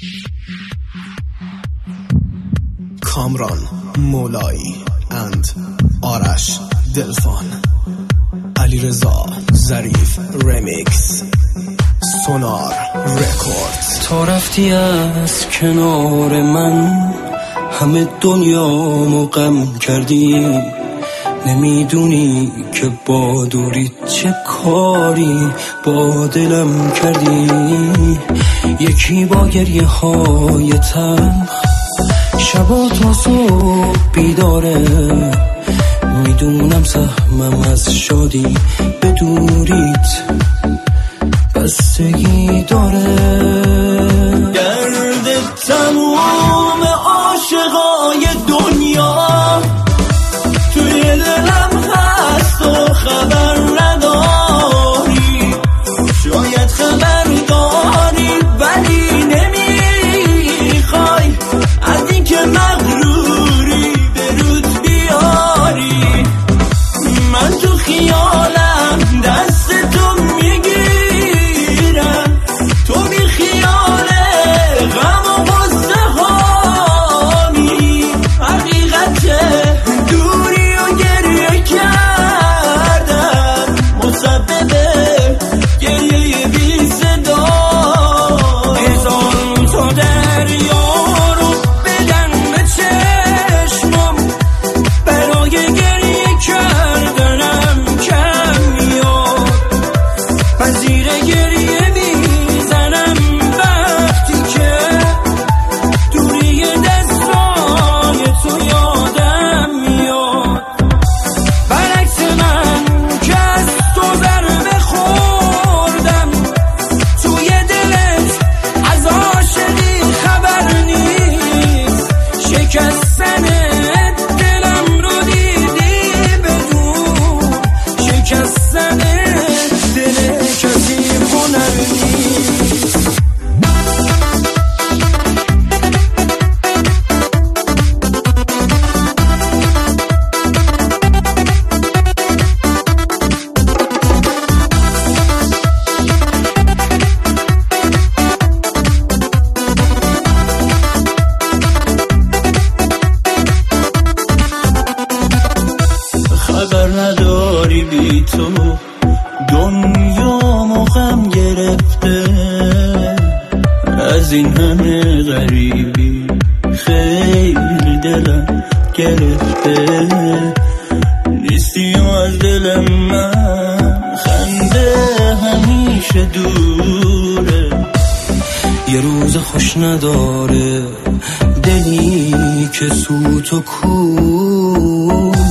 کامران مولایی اند آرش دلفان، علیرضا ظریف رمیکس، سونار رکوردز. تا رفتی از کنار من همه دنیامو غم کردی، نمیدونی که با دوری چه کاری با دلم کردی. یکی با گریه های تلخ شبا تا صبح بیداره، میدونم سهمم از شادی به دوریت بستگی داره. درد تموم عاشقای دنیا توی دلم هست و خبر نداری، شاید خبر داری ولی نمیخوای از این که مغروری به رود بیاری. من تو خیالم دست تو میگیرم، تو بی خیاله غم و غصه هانی. حقیقته دوری و گریه کردن مسببه گریه بی صدا. هزار تا دریا رو بدن به چشمم، برای گریه کردنم کم میاد. من زیر گریه میزنم وقتی که دوری دستای تو یادم میاد. برعکس من که از تو ضربه خوردم، توی دلت از عاشقی خبر نیست. شکستن دلم رو دیدی بدون، شکستن دل کسی هنر نیست. خبر نداری بی تو دنیامو غم گرفته، از این همه غریبی خیلی دلم گرفته. نیستی و از دل من خنده همیشه دوره، یه روز خوش نداره دلی که سوت و کور.